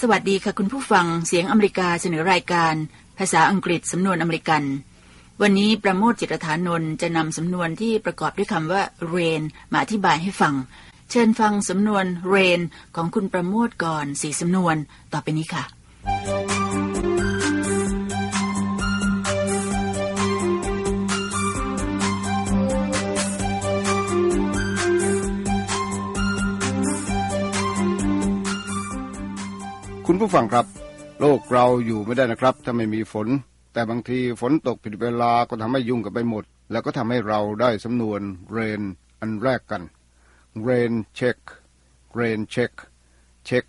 วัสดีค่ะคุณผู้ฟังเสียงอเมริกาเสนอรายการภาษาอังกฤษสำนวนอเมริกันวันนี้ประโมทจิตรฐานนท์จะนำสำนวนที่ประกอบด้วยคำว่า rain มาอธิบายให้ฟังเชิญฟังสำนวน rain ของคุณประโมทก่อน4สำนวนต่อไปนี้ค่ะคุณผู้ฟังครับโลกเราอยู่ไม่ได้นะครับถ้าไม่มีฝนแต่บางทีฝนตกผิดเวลาก็ทำให้ยุ่งกันไปหมดแล้วก็ทำให้เราได้สำนวน rain อันแรกกัน rain check rain check check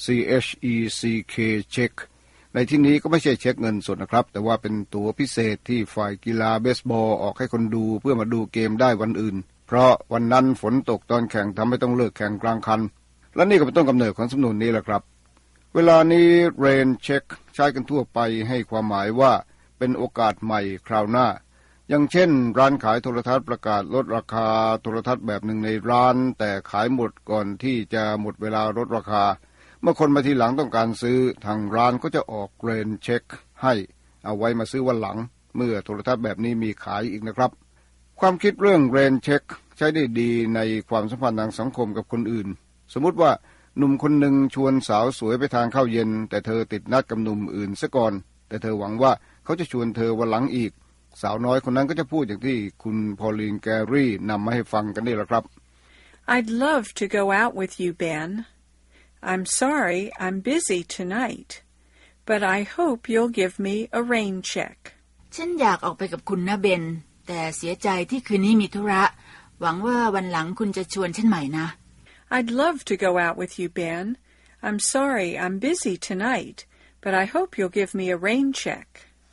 check check ในที่นี้ก็ไม่ใช่เช็คเงินสดนะครับแต่ว่าเป็นตั๋วพิเศษที่ฝ่ายกีฬาเบสบอลออกให้คนดูเพื่อมาดูเกมได้วันอื่นเพราะวันนั้นฝนตกตอนแข่งทำให้ต้องเลิกแข่งกลางคันและนี่ก็เป็นต้นกำเนิดของสำนวนนี้แหละครับเวลานี้ rain check ใช้กันทั่วไปให้ความหมายว่าเป็นโอกาสใหม่คราวหน้าอย่างเช่นร้านขายโทรทัศน์ประกาศลดราคาโทรทัศน์แบบหนึ่งในร้านแต่ขายหมดก่อนที่จะหมดเวลาลดราคาเมื่อคนมาทีหลังต้องการซื้อทางร้านก็จะออก rain check ให้เอาไว้มาซื้อวันหลังเมื่อโทรทัศน์แบบนี้มีขายอีกนะครับความคิดเรื่อง rain check ใช้ได้ดีในความสัมพันธ์ทางสังคมกับคนอื่นสมมุติว่าหนุ่มคนหนึ่งชวนสาวสวยไปทานข้าวเย็นแต่เธอติดนัดกับหนุ่มอื่นซะก่อนแต่เธอหวังว่าเขาจะชวนเธอวันหลังอีกสาวน้อยคนนั้นก็จะพูดอย่างที่คุณพอลลีนแกรี่นำมาให้ฟังกันนี่แหละครับ I'd love to go out with you, Ben. I'm sorry I'm busy tonight, but I hope you'll give me a rain check. ฉันอยากออกไปกับคุณนะเบนแต่เสียใจที่คืนนี้มีธุระหวังว่าวันหลังคุณจะชวนฉันใหม่นะ I'd love to go out with you, Ben. I'm sorry I'm busy tonight, but I hope you'll give me a rain check.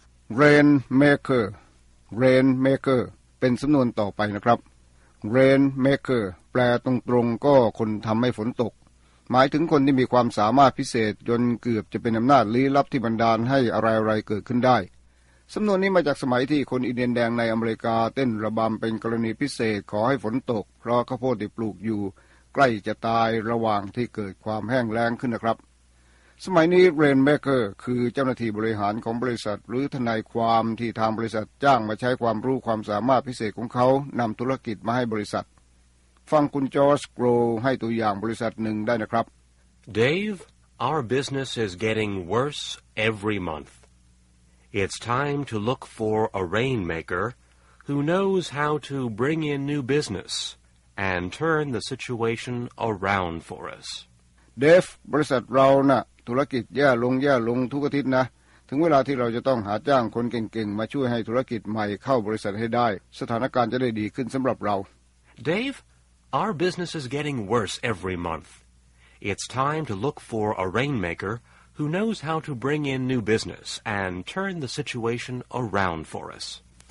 Rainmaker Rainmaker เป็นสำนวนต่อไปนะครับ Rainmaker แปลตรงๆก็คนทำให้ฝนตกหมายถึงคนที่มีความสามารถพิเศษจนเกือบจะเป็นอำนาจลี้ลับที่บันดาลให้อะไรๆเกิดขึ้นได้สำนวนนี้มาจากสมัยที่คนอินเดียนแดงในอเมริกาเต้นระบำเป็นกรณีพิเศษขอให้ฝนตกเพราะข้าวโพดที่ปลูกอยู่ใกล้จะตายระหว่างที่เกิดความแห้งแล้งขึ้นนะครับสมัยนี้ Rainmaker คือเจ้าหน้าที่บริหารของบริษัทหรือทนายความที่ทางบริษัทจ้างมาใช้ความรู้ความสามารถพิเศษของเขานำธุรกิจมาให้บริษัทฟังคุณจอร์จโกรให้ตัวอย่างบริษัทหนึ่งได้นะครับ Dave, our business is getting worse every month. It's time to look for a rainmaker who knows how to bring in new business.and turn the situation around for us. Dave บริษัทเราน่ะธุรกิจแย่ลงทุกอาทิตย์นะถึงเวลาที่เราจะต้องหาจ้างคนเก่งๆมาช่วยให้ธุรกิจใหม่เข้าบริษัทให้ได้สถานการณ์จะได้ดีขึ้นสำหรับเรา Dave, our business is getting worse every month. It's time to look for a rainmaker who knows how to bring in new business and turn the situation around for us.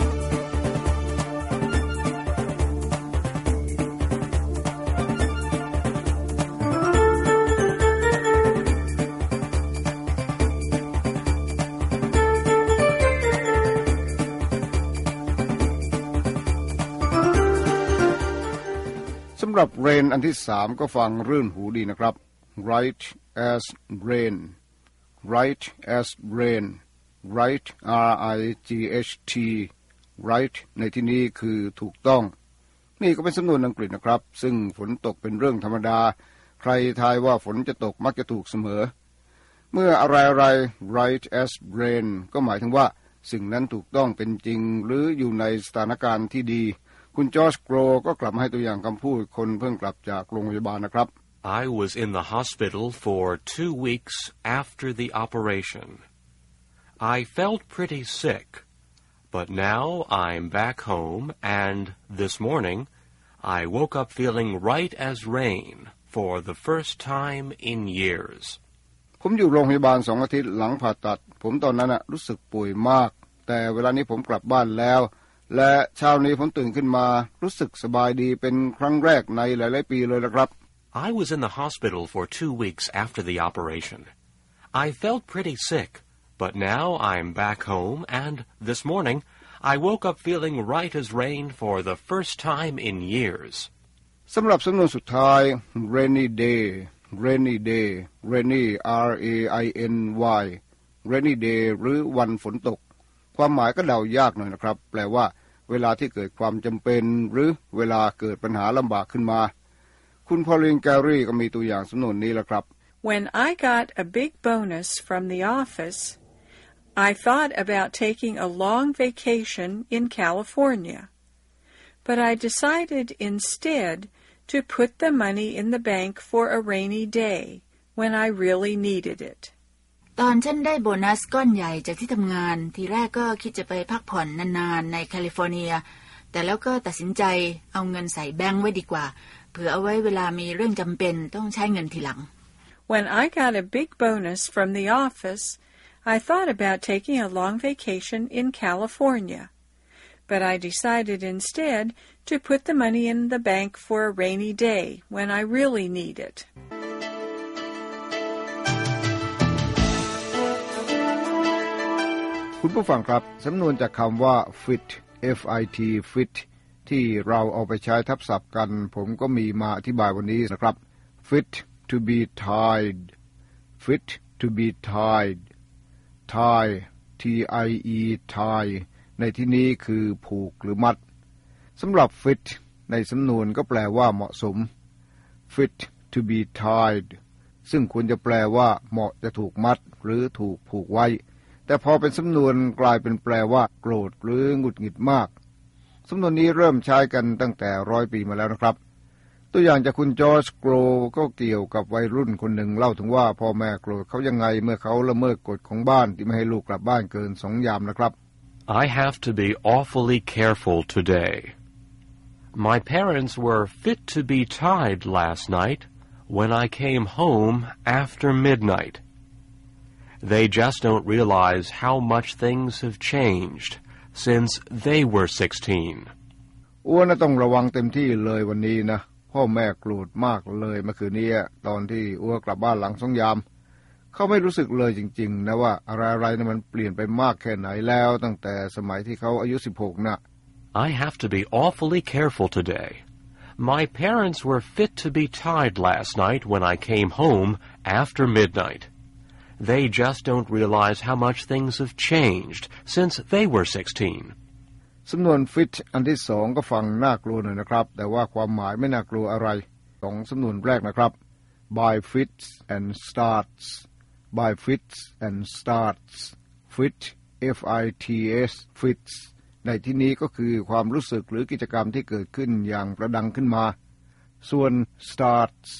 สำหรับ rain อันที่3ก็ฟังรื่นหูดีนะครับ right as rain right as rain right R-I-G-H-T right ในที่นี้คือถูกต้องนี่ก็เป็นสำนวนอังกฤษนะครับซึ่งฝนตกเป็นเรื่องธรรมดาใครทายว่าฝนจะตกมักจะถูกเสมอเมื่ออะไรๆ right as rain ก็หมายถึงว่าสิ่งนั้นถูกต้องเป็นจริงหรืออยู่ในสถานการณ์ที่ดีคุณจอร์จโกรก็กลับมาให้ตัวอย่างคำพูดคนเพิ่งกลับจากโรงพยาบาลนะครับ I was in the hospital for 2 weeks after the operation. I felt pretty sick, but now I'm back home and this morning I woke up feeling right as rain for the first time in years. ผมอยู่โรงพยาบาล2 อาทิตย์หลังผ่าตัดผมตอนนั้นรู้สึกป่วยมากแต่เวลานี้ผมกลับบ้านแล้วและเช้านี้ผมตื่นขึ้นมารู้สึกสบายดีเป็นครั้งแรกในหลายๆปีเลยละครับ I was in the hospital for 2 weeks after the operation. I felt pretty sick, but now I'm back home and this morning I woke up feeling right as rain for the first time in years. สำหรับสำนวนสุดท้าย rainy day rainy day rainy R-A-I-N-Y rainy day หรือวันฝนตกความหมายก็เดายากหน่อยนะครับแปลว่าเวลาที่เกิดความจำเป็นหรือเวลาเกิดปัญหาลำบากขึ้นมาคุณพอลินแกรี่ก็มีตัวอย่างสำนวนนี้แหละครับ When I got a big bonus from the office, I thought about taking a long vacation in California, but I decided instead to put the money in the bank for a rainy day when I really needed it. ตอนฉันได้โบนัสก้อนใหญ่จากที่ทำงานทีแรกก็คิดจะไปพักผ่อนนานๆในแคลิฟอร์เนียแต่แล้วก็ตัดสินใจเอาเงินใส่แบงค์ไว้ดีกว่าเผื่อเอาไว้เวลามีเรื่องจำเป็นต้องใช้เงินทีหลัง When I got a big bonus from the office, I thought about taking a long vacation in California, but I decided instead to put the money in the bank for a rainy day when I really need it. คุณผู้ฟังครับสำนวนจากคำว่า fit F-I-T fit ที่เราเอาไปใช้ทับศัพท์กันผมก็มีมาอธิบายวันนี้นะครับ fit to be tied fit to be tied tie T-I-E tie ในที่นี้คือผูกหรือมัดสำหรับ fit ในสำนวนก็แปลว่าเหมาะสม fit to be tied ซึ่งควรจะแปลว่าเหมาะจะถูกมัดหรือถูกผูกไว้แต่พอเป็นสำนวนกลายเป็นแปลว่าโกรธหรือหงุดหงิดมากสำนวนนี้เริ่มใช้กันตั้งแต่100 ปีมาแล้วนะครับตัวอย่างจากคุณจอร์จโกรก็เกี่ยวกับวัยรุ่นคนหนึ่งเล่าถึงว่าพ่อแม่โกรธเขายังไงเมื่อเขาละเมิดกฎของบ้านที่ไม่ให้ลูกกลับบ้านเกิน2 ยามนะครับ I have to be awfully careful today. My parents were fit to be tied last night when I came home after midnight.They just don't realize how much things have changed since they were 16. อ้วนต้องระวังเต็มที่เลยวันนี้นะพ่อแม่โกรธมากเลยเมื่อคืนนี้ตอนที่อ้วกลับบ้านหลัง2 ยามเขาไม่รู้สึกเลยจริงๆนะว่าอะไรๆมันเปลี่ยนไปมากแค่ไหนแล้วตั้งแต่สมัยที่เขาอายุ16นะ I have to be awfully careful today. My parents were fit to be tied last night when I came home after midnight.They just don't realize how much things have changed since they were 16. สำนวน fit อันที่2ก็ฟังน่ากลัวหน่อยนะครับแต่ว่าความหมายไม่น่ากลัวอะไร2 สำนวนแรกนะครับ by fits and starts by fits and starts fit F-I-T-S fits ในที่นี้ก็คือความรู้สึกหรือกิจกรรมที่เกิดขึ้นอย่างประดังขึ้นมาส่วน starts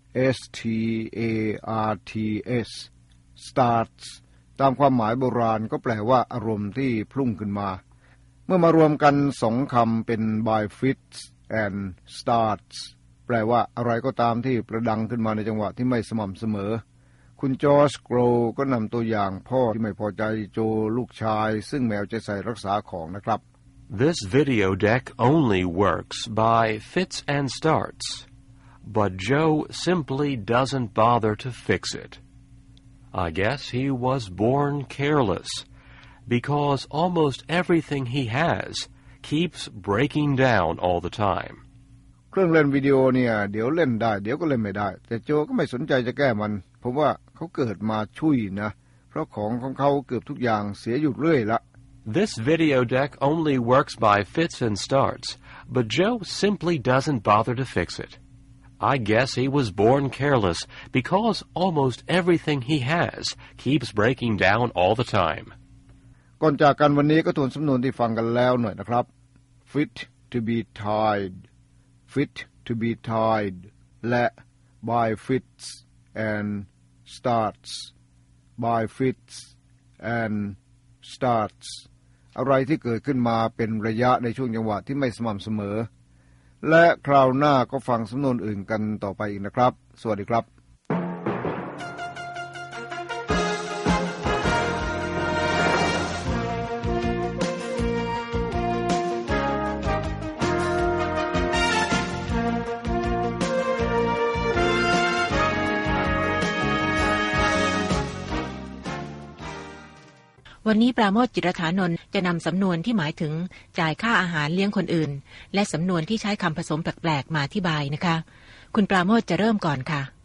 S-T-A-R-T-S starts ตามความหมายโบราณก็แปลว่าอารมณ์ที่พุ่งขึ้นมาเมื่อมารวมกัน2 คำเป็น by fits and starts แปลว่าอะไรก็ตามที่ประดังขึ้นมาในจังหวะที่ไม่สม่ำเสมอคุณจอร์จโกรก็นำตัวอย่างพ่อที่ไม่พอใจโจลูกชายซึ่งแมวใจใส่รักษาของนะครับ This video deck only works by fits and starts, but Joe simply doesn't bother to fix it.I guess he was born careless, because almost everything he has keeps breaking down all the time. เครื่องเล่นวิดีโอเนี่ยเดี๋ยวเล่นได้เดี๋ยวก็เล่นไม่ได้แต่โจก็ไม่สนใจจะแก้มันผมว่าเขาเกิดมาชุยนะเพราะของเขาเกือบทุกอย่างเสียอยู่เรื่อยละ This video deck only works by fits and starts, but Joe simply doesn't bother to fix it.I guess he was born careless because almost everything he has keeps breaking down all the time. ก่อนจากกันวันนี้ก็ทวนสำนวนที่ฟังกันแล้วหน่อยนะครับ fit to be tied fit to be tied และ by fits and starts by fits and starts อะไรที่เกิดขึ้นมาเป็นระยะในช่วงจังหวะที่ไม่สม่ำเสมอและคราวหน้าก็ฟังสำนวนอื่นกันต่อไปอีกนะครับสวัสดีครับวันนี้ปราโมช จิรฐานนท์จะนำสำนวนที่หมายถึงจ่ายค่าอาหารเลี้ยงคนอื่นและสำนวนที่ใช้คำผสมแปลกๆมาอธิบายนะคะคุณปราโมชจะเริ่มก่อนค่ะ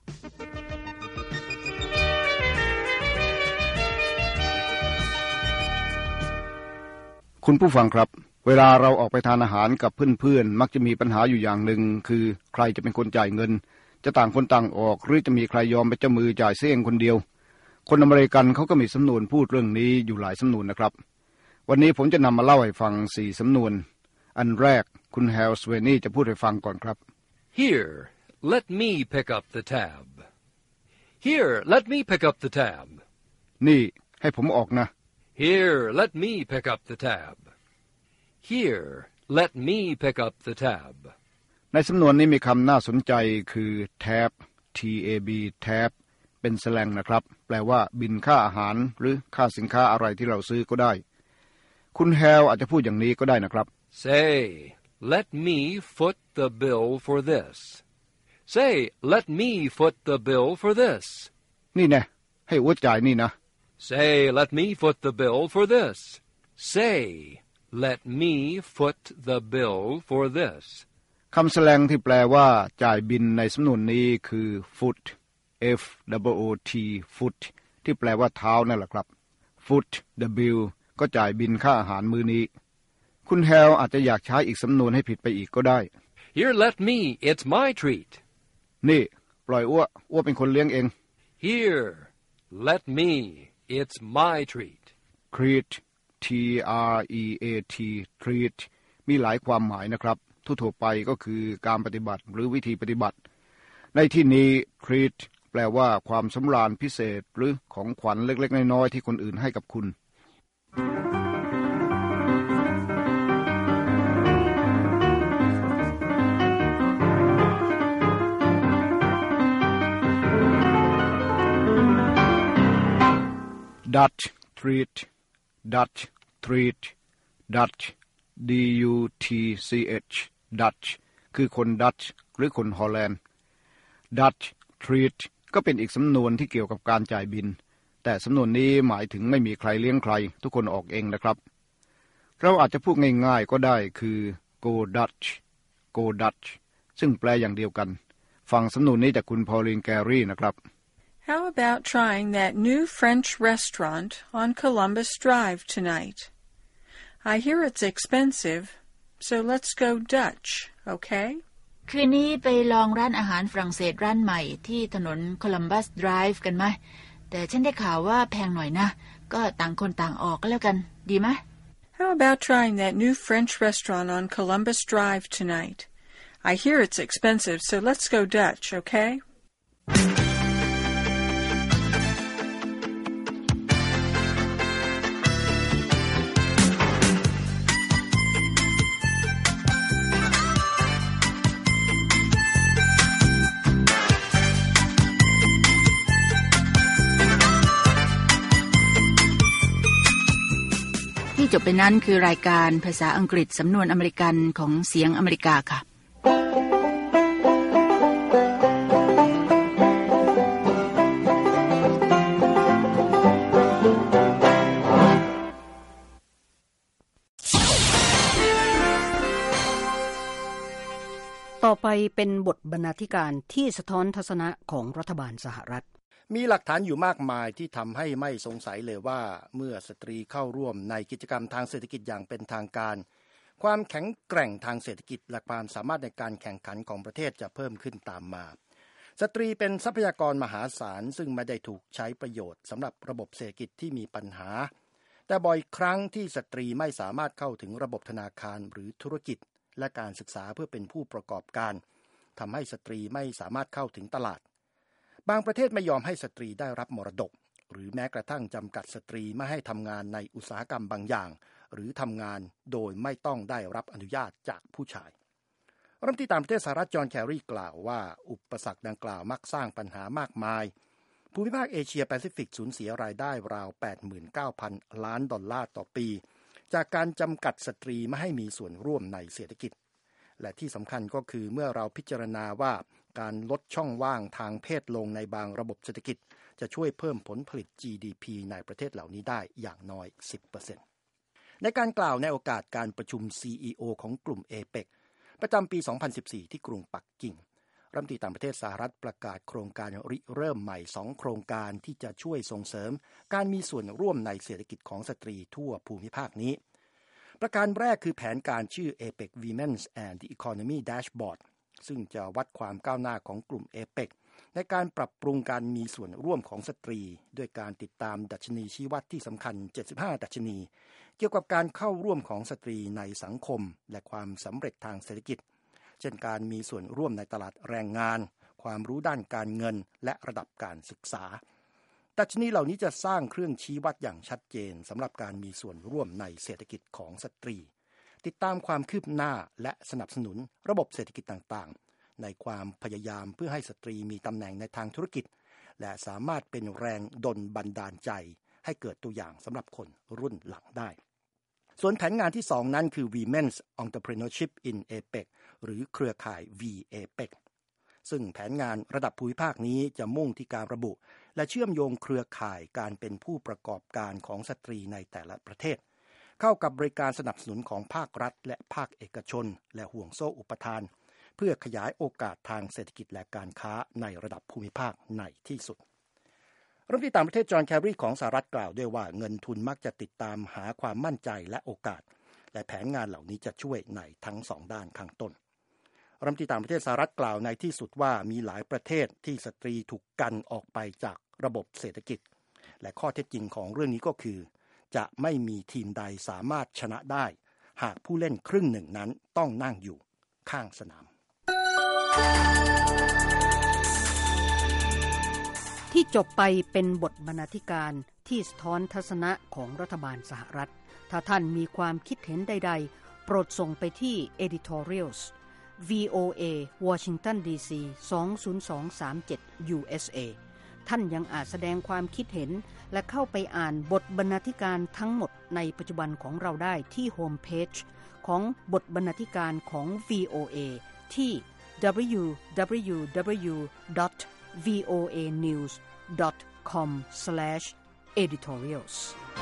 คุณผู้ฟังครับเวลาเราออกไปทานอาหารกับเพื่อนๆมักจะมีปัญหาอยู่อย่างหนึ่งคือใครจะเป็นคนจ่ายเงินจะต่างคนต่างออกหรือจะมีใครยอมเป็นเจ้ามือจ่ายเสียเองคนเดียวคนอเมริกันเขาก็มีสำนวนพูดเรื่องนี้อยู่หลายสำนวนนะครับวันนี้ผมจะนำมาเล่าให้ฟัง4สำนวนอันแรกคุณแฮลสเวนี่จะพูดให้ฟังก่อนครับ Here, let me pick up the tab. Here, let me pick up the tab. นี่ให้ผมออกนะ Here, let me pick up the tab. Here, let me pick up the tab. ในสำนวนนี้มีคำน่าสนใจคือ tab tab tab เป็นแสแลงนะครับแปลว่าบินค่าอาหารหรือค่าสินค้าอะไรที่เราซื้อก็ได้คุณแฮลอาจจะพูดอย่างนี้ก็ได้นะครับ Say, let me foot the bill for this. Say, let me foot the bill for this. นี่แน่ให้อัวจ่ายนี่นะ Say, let me foot the bill for this. Say, let me foot the bill for this. คำแสดงที่แปลว่าจ่ายบินในสำนวนนี้คือ foot f o o t foot ที่แปลว่าเท้านั่นแหละครับ foot the bill ก็จ่ายบินค่าอาหารมื้อนี้คุณแฮลอาจจะอยากใช้อีกสำนวนให้ผิดไปอีกก็ได้ Here, let me, it's my treat. นี่ปล่อยอ้วเป็นคนเลี้ยงเอง Here, let me, it's my treat. treat t r e a t treat มีหลายความหมายนะครับทั่วไปก็คือการปฏิบัติหรือวิธีปฏิบัติในที่นี้ treat แปลว่าความสำราญพิเศษหรือของขวัญเล็กๆน้อยๆที่คนอื่นให้กับคุณDutch treat Dutch treat Dutch D U T C H Dutch คือคนดัตช์หรือคนฮอลแลนด์ Dutch treat ก็เป็นอีกสำนวนที่เกี่ยวกับการจ่ายบินแต่สำนวนนี้หมายถึงไม่มีใครเลี้ยงใครทุกคนออกเองนะครับเราอาจจะพูดง่ายๆก็ได้คือ go Dutch go Dutch ซึ่งแปลอย่างเดียวกันฟังสำนวนนี้จากคุณพอลลีนแกรี่นะครับ How about trying that new French restaurant on Columbus Drive tonight? I hear it's expensive, so let's go Dutch, okay? คืนนี้ไปลองร้านอาหารฝรั่งเศสร้านใหม่ที่ถนน Columbus Drive กันไหมแต่ฉันได้ข่าวว่าแพงหน่อยนะก็ต่างคนต่างออกก็แล้วกันดีไหม How about trying that new French restaurant on Columbus Drive tonight? I hear it's expensive, so let's go Dutch, okay? ที่จบไปนั้นคือรายการภาษาอังกฤษสำนวนอเมริกันของเสียงอเมริกาค่ะต่อไปเป็นบทบรรณาธิการที่สะท้อนทัศนะของรัฐบาลสหรัฐมีหลักฐานอยู่มากมายที่ทำให้ไม่สงสัยเลยว่าเมื่อสตรีเข้าร่วมในกิจกรรมทางเศรษฐกิจอย่างเป็นทางการความแข็งแกร่งทางเศรษฐกิจและความสามารถในการแข่งขันของประเทศจะเพิ่มขึ้นตามมาสตรีเป็นทรัพยากรมหาศาลซึ่งไม่ได้ถูกใช้ประโยชน์สำหรับระบบเศรษฐกิจที่มีปัญหาแต่บ่อยครั้งที่สตรีไม่สามารถเข้าถึงระบบธนาคารหรือธุรกิจและการศึกษาเพื่อเป็นผู้ประกอบการทำให้สตรีไม่สามารถเข้าถึงตลาดบางประเทศไม่ยอมให้สตรีได้รับมรดกหรือแม้กระทั่งจำกัดสตรีไม่ให้ทำงานในอุตสาหกรรมบางอย่างหรือทำงานโดยไม่ต้องได้รับอนุญาตจากผู้ชายรัฐมนตรีต่างประเทศสหรัฐจอห์นแครีกล่าวว่าอุปสรรคดังกล่าวมักสร้างปัญหามากมายภูมิภาคเอเชียแปซิฟิกสูญเสียรายได้ราว 89,000 ล้านดอลลาร์ต่อปีจากการจำกัดสตรีไม่ให้มีส่วนร่วมในเศรษฐกิจและที่สำคัญก็คือเมื่อเราพิจารณาว่าการลดช่องว่างทางเพศลงในบางระบบเศรษฐกิจจะช่วยเพิ่มผลผลิต GDP ในประเทศเหล่านี้ได้อย่างน้อย 10% ในการกล่าวในโอกาสการประชุม CEO ของกลุ่ม APEC ประจำปี 2014 ที่กรุงปักกิ่งรัฐมนตรีต่างประเทศสหรัฐประกาศโครงการริเริ่มใหม่2โครงการที่จะช่วยส่งเสริมการมีส่วนร่วมในเศรษฐกิจของสตรีทั่วภูมิภาคนี้ประการแรกคือแผนการชื่อ APEC Women's and the Economy Dashboard ซึ่งจะวัดความก้าวหน้าของกลุ่ม APEC ในการปรับปรุงการมีส่วนร่วมของสตรีด้วยการติดตามดัชนีชี้วัดที่สำคัญ75ดัชนีเกี่ยวกับการเข้าร่วมของสตรีในสังคมและความสำเร็จทางเศรษฐกิจเช่นการมีส่วนร่วมในตลาดแรงงานความรู้ด้านการเงินและระดับการศึกษาดัชนีเหล่านี้จะสร้างเครื่องชี้วัดอย่างชัดเจนสำหรับการมีส่วนร่วมในเศรษฐกิจของสตรีติดตามความคืบหน้าและสนับสนุนระบบเศรษฐกิจต่างๆในความพยายามเพื่อให้สตรีมีตำแหน่งในทางธุรกิจและสามารถเป็นแรงดลบันดาลใจให้เกิดตัวอย่างสำหรับคนรุ่นหลังได้ส่วนแผนงานที่2นั้นคือ Women's Entrepreneurship in APEC หรือเครือข่าย V-APEC ซึ่งแผนงานระดับภูมิภาคนี้จะมุ่งที่การระบุและเชื่อมโยงเครือข่ายการเป็นผู้ประกอบการของสตรีในแต่ละประเทศเข้ากับบริการสนับสนุนของภาครัฐและภาคเอกชนและห่วงโซ่อุปทานเพื่อขยายโอกาสทางเศรษฐกิจและการค้าในระดับภูมิภาคในที่สุดรัฐมนตรีต่างประเทศจอห์นแคร์รีของสหรัฐกล่าวด้วยว่าเงินทุนมักจะติดตามหาความมั่นใจและโอกาสและแผนงานเหล่านี้จะช่วยในทั้ง2ด้านข้างต้นรัฐมนตรีต่างประเทศสหรัฐกล่าวในที่สุดว่ามีหลายประเทศที่สตรีถูกกันออกไปจากระบบเศรษฐกิจและข้อเท็จจริงของเรื่องนี้ก็คือจะไม่มีทีมใดสามารถชนะได้หากผู้เล่นครึ่งหนึ่งนั้นต้องนั่งอยู่ข้างสนามที่จบไปเป็นบทบรรณาธิการที่สะท้อนทัศนะของรัฐบาลสหรัฐถ้าท่านมีความคิดเห็นใดๆโปรดส่งไปที่ editorials VOA Washington DC 20237 USA ท่านยังอาจแสดงความคิดเห็นและเข้าไปอ่านบทบรรณาธิการทั้งหมดในปัจจุบันของเราได้ที่โฮมเพจของบทบรรณาธิการของ VOA ที่ www.voanews.com/editorials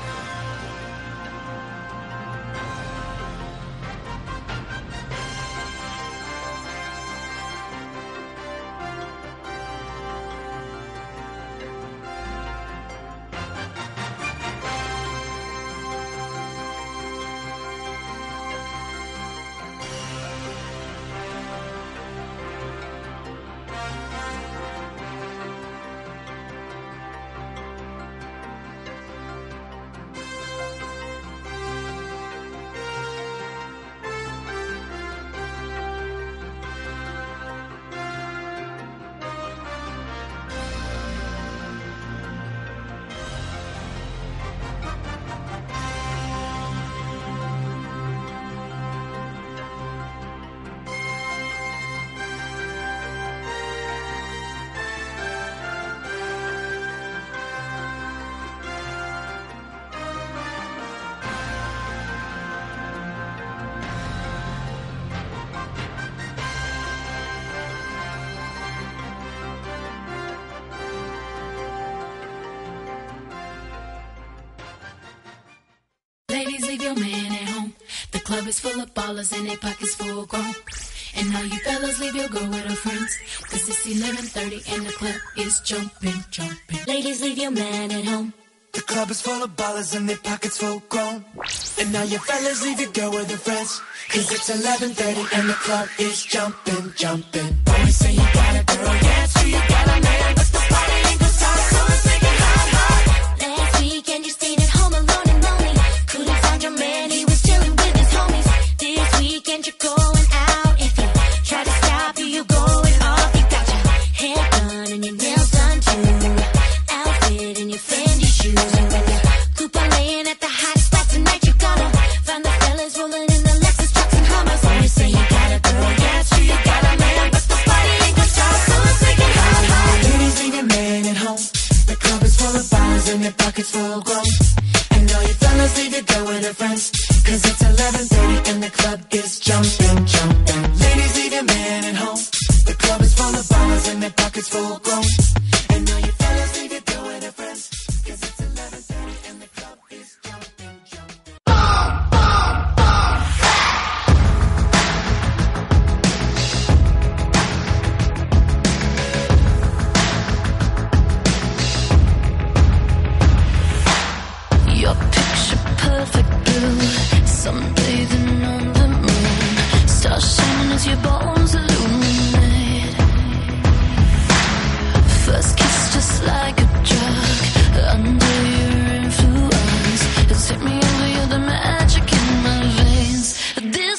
Ladies, leave your man at home. The club is full of ballers and their pockets full grown. And now you fellas leave your girl with her friends. Cause it's 11:30 and the club is jumping, jumping. Ladies, leave your man at home. The club is full of ballers and their pockets full grown. And now you fellas leave your girl with her friends. Cause it's 11:30 and the club is jumping, jumping. Boys say you got a girl, yeah, it's true, you got a man. But the party ain't gonna stop, so let's make it hot, hot. Last weekend you stayed at home alone and lonely. Couldn't find your man, he was chilling with his homies. This weekend you're going out. If you try to stop you, you're going off. You got your hair done and your nails done too. Outfit and your Fendi shoes. And when you're coupon laying at the hot spot tonight, you gotta find the fellas rolling in the Lexus trucks and Hummers. When you say you got a girl, yeah, it's true, you got a man. But the party ain't gonna stop, so let's make it hot, hot. Ladies, leave your man at home. The club is full of ballers and their pockets full grown. And all you fellas leave your girl with her friends. Cause it's 11:30 and the club is jumping, jumping. Ladies, leave your man at home. The club is full of ballers and their pockets full grown. And all you fellas leave your girl with her friends. Cause it's 11:30 and the club is jumping, jumping.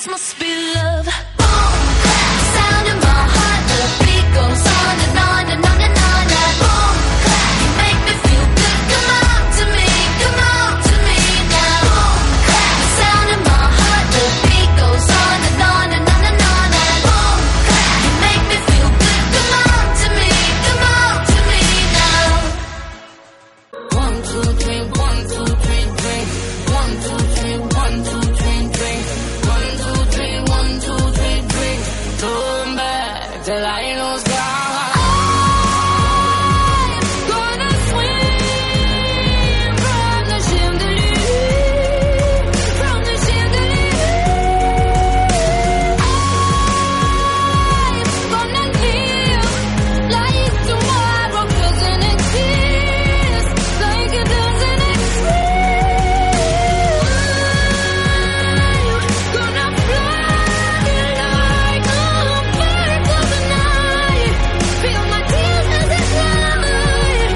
This must be love. Boom, clap, sound in my heart. The beat goes on and on and on and on. Boom, clap, you make me feel good. Come on to me now. Boom, clap, sound in my heart. The beat goes on and on and on and on. Boom, clap, you make me feel good. Come on to me now. 1, 2, 3, 1, 2, 3, drink. 1, 2, 3, 1, 2, 3, drink. 1, 2, 3, 1, 2, 3, drink. Turn back till I know sky. I'm gonna swim from the chandelier, from the chandelier. I'm gonna live like tomorrow doesn't exist, like it doesn't exist. Gonna fly like a bird of the night. Feel my tears as they fly.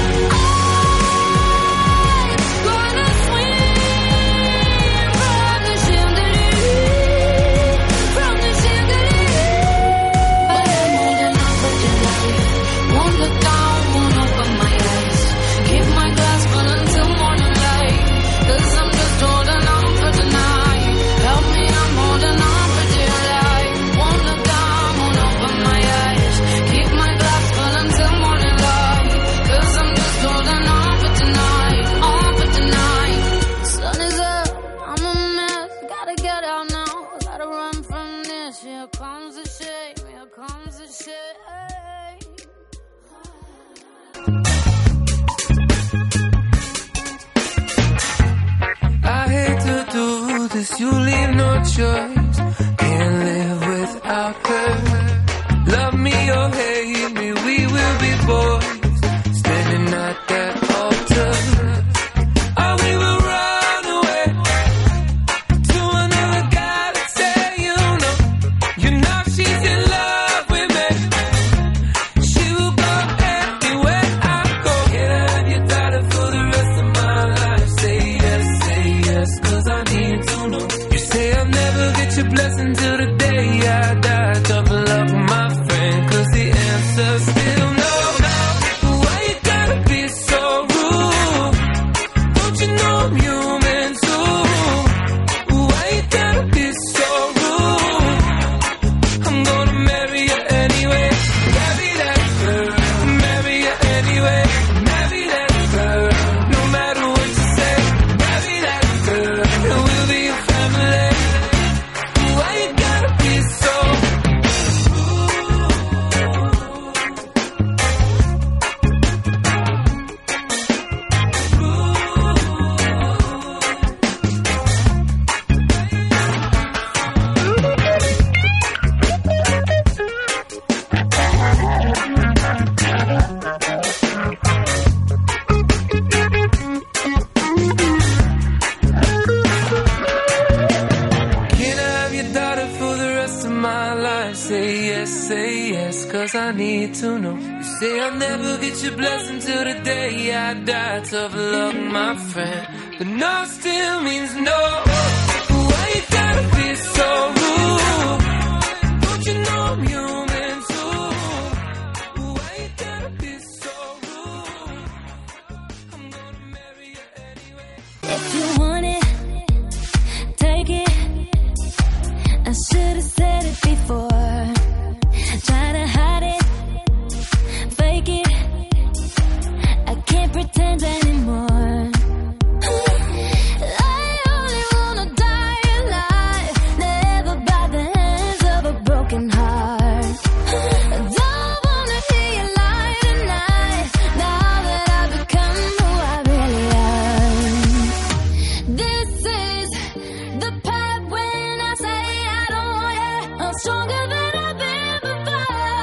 I'm gonna swim from the chandelier, from the chandelier. But I'm holding on for tonight. Won't look down, won't open my eyes. Keep my glass full until morning light. 'Cause I'm just holding on for tonight. Help me, I'm holding on for dear life. Won't look down, won't open my eyes. Keep my glass full until morning light. 'Cause I'm just holding on for tonight. On for tonight. The sun is up, I'm a mess. Gotta get out now, gotta run from this. Here comes the shame, here comes the shame. I hate to do this, you leave no choice. Can't live without her. Love me or hate me, we will be boys. Standing at that altar. Oh, we will run away to another galaxy, you know she's in love with me. She will go anywhere I go. Can I have your daughter for the rest of my life? Say yes, 'cause I need to know. You say I'll never get your blessing till the day I die. Tough luck, my friend, 'cause the answer's still no. Why you gotta be so rude? Don't you know I'm human too? Why you gotta be so rude? I'm gonna marry you anyway. Marry that girl. Marry you anyway. Marry that girl. No matter what you say. Marry that girl. And we'll be a family. Why you gotta be so Can I have your daughter for the rest of my life? Say yes, 'cause I need to know. You say I'll never get your blessing till the day I die. Tough luck, my friend, but no still means no. Why you gotta be so rude? Don't you know I'm human too? Why you gotta be so rude? I'm gonna marry you anyway. If you want it, take it. I should have said it before. Try to hide it, fake it. I can't pretend anymore. I only wanna die alive, never by the hands of a broken heart. Don't wanna hear you lie tonight, now that I've become who I really am. This is the part when I say I don't want it. I'm stronger than I've been before.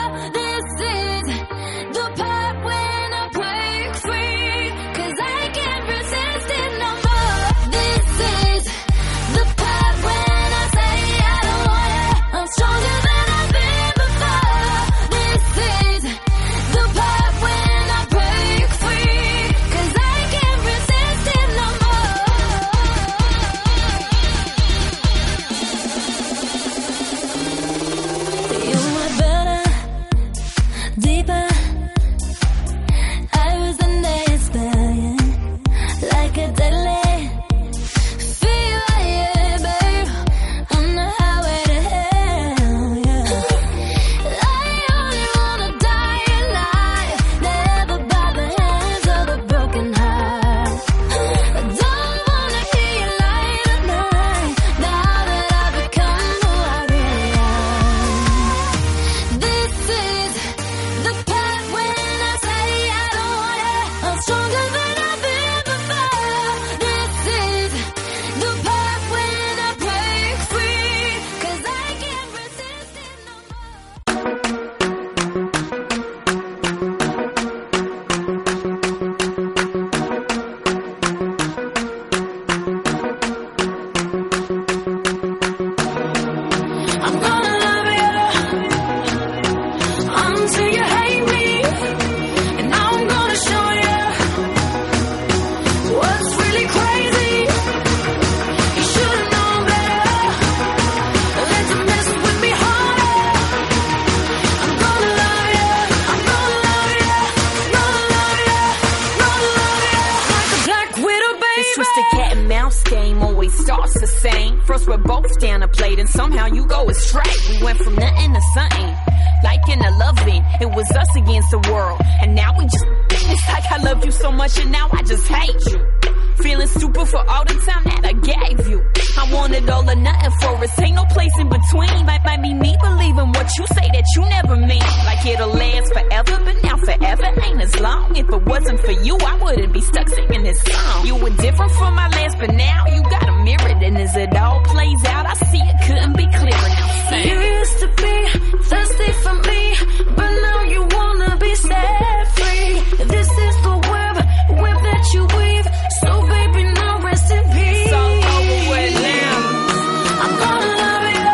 were both down a plate, and somehow you go astray. We went from nothing to something, like in a loving. It was us against the world, and now we just, it's like I love you so much and now I just hate you. Feeling stupid for all the time that I gave you. I wanted all or nothing for us, ain't no place in between. Might be me believing what you say that you never mean. Like it'll last forever, but now forever ain't as long. If it wasn't for you, I wouldn't be stuck singing this song. You were different from my last, but now you got a mirror. And as it all plays out, I see it couldn't be clearer. Now sing. You used to be thirsty for me, but now you wanna be set free. This is the web that you weave. So baby, now rest in peace. It's all over with now. I'm gonna love you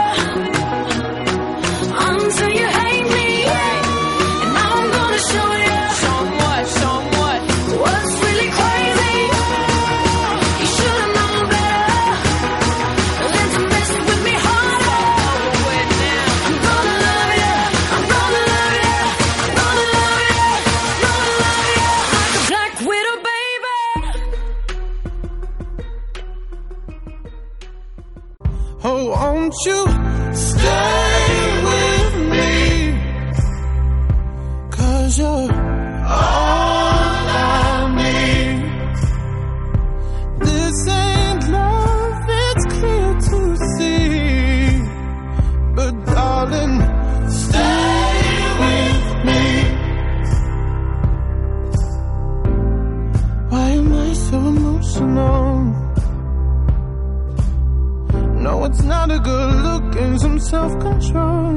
until you hate me, and now I'm gonna show you. Show 'em what? What's really crazy? You should've known better than to mess with me harder. Over with now. I'm gonna love you. I'm gonna love you. I'm gonna love you. I'm gonna love you like a black widow, baby. Oh, won't you stay with me? 'Cause you're all I need. This ain't love, it's clear to see. But darling, stay with me. Why am I so emotional? No, it's not a good look and some self-control.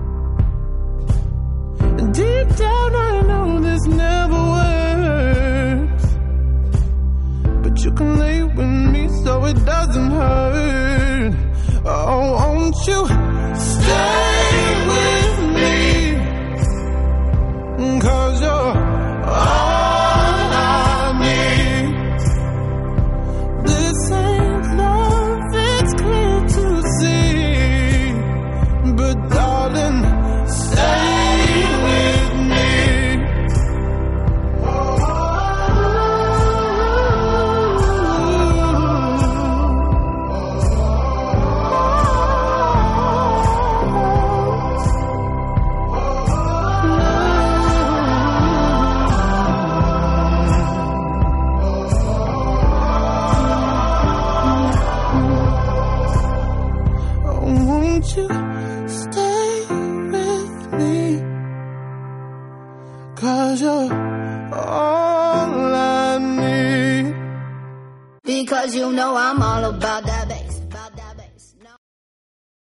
Deep down I know this never works, but you can lay with me so it doesn't hurt. Oh, won't you stay with me? 'Cause you're all I need. This ain't love, it's clear to see. But darling, stay with me. Won't you stay with me? 'Cause you're all I need. Because you know I'm all about that, baby.